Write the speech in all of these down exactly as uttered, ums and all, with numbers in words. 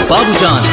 बाबूजान।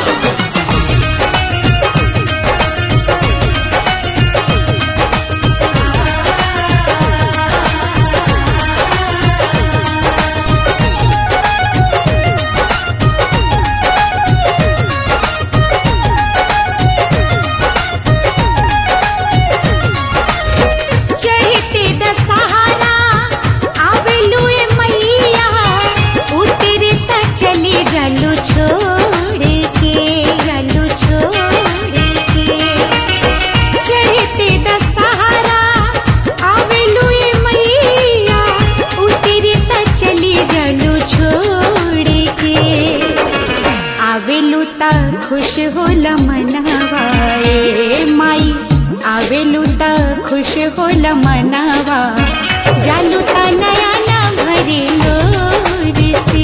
छोड़ के गलू छोड़ के चढ़ते दशहरा आवेलू मैया उतरी त चली गलू छोड़ के आवेलू त खुश होला मनवा ए माई आवेलू त खुश होला मनवा जालू त नया ना भरे लोर से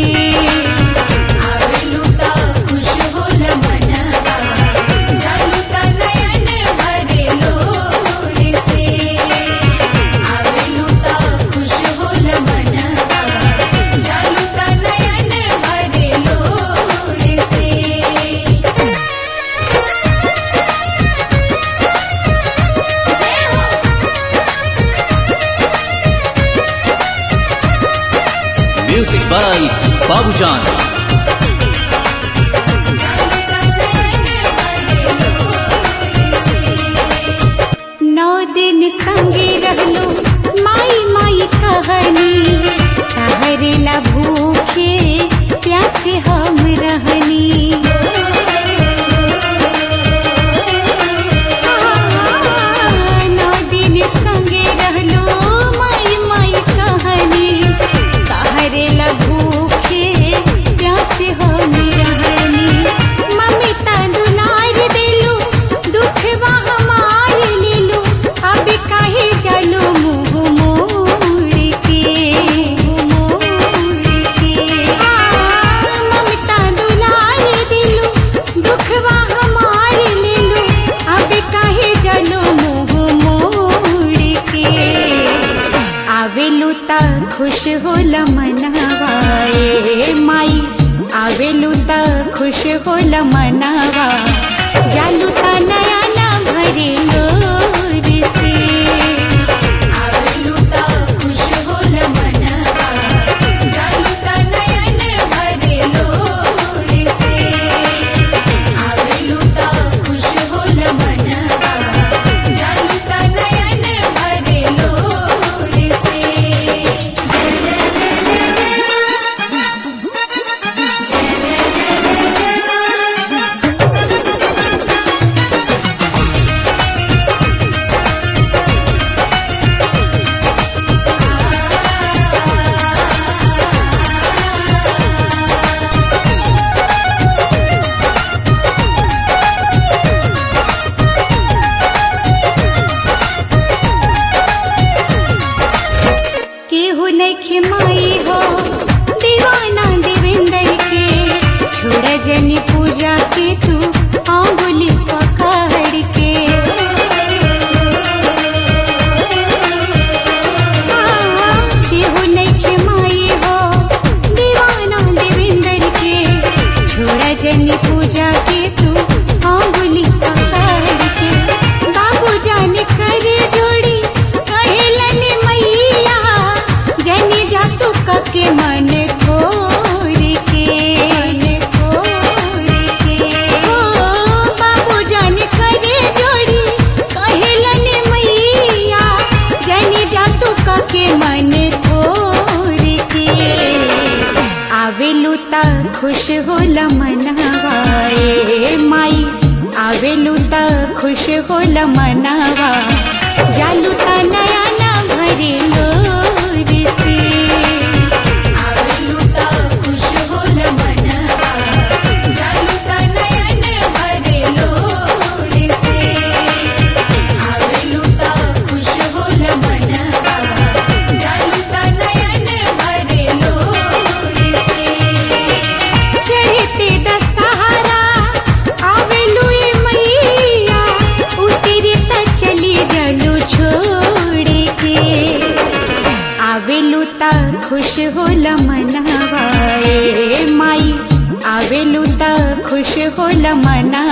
म्यूजिक बाय बाबूजान। नौ दिन संगे रहलो माई माई कहनी तहरेला भूखे प्यासे हम रहनी नौ दिन संगे रहलो माई माई कहनी तहरेला भूखे प्यासे हम रहनी मम्मी तंदुलार देलू दुखवा हमार लेलू अब काहे चलो मुँह मोड़ के मोड़ के मम्मी तंदुलार देलू दुखवा हमार लेलू अब काहे चलो मुँह मोड़ के आवेलू त खुश होला मनवा ए माई आवेलू त खुश होला मनवा जालू त नया ना भरे लोर से आवेलू त खुश होला मनवा जालू त नया ना भरे लोर से आवेलू त खुश होला मनवा जालू त नया ना भरे लोर से केहू नइखे माई हो दीवाना देवेंद्र के छोड़ जनी पूजा के तू आंगुली पकड़ के केहू नइखे माई हो दीवाना देवेंद्र के छोड़ जनी पूजा के तू आंगुली पकड़ के बाबूजान करे जोड़ी कहेलन मैया जनी जा तू के मन खोर के मन खोर के हो बाबूजान करे जोड़ी कहेलन मैया जनी जा तू के मन खोर के आवेलू त खुश होला मनवा ए माई आवेलू त खुश होला मनवा जालू त नया ना भरे लोर से आवेलू त खुश होला मनवा जालू त नया ना भरे लोर से आवेलू त खुश होला मनवा जालू त नया ना भरे लोर से चढ़ते दशहरा आवेलू मैया उतरी त चली जलू छोड़ के आवेलू त खुश होला मनवा ए माई आवेलू त खुश होला मनवा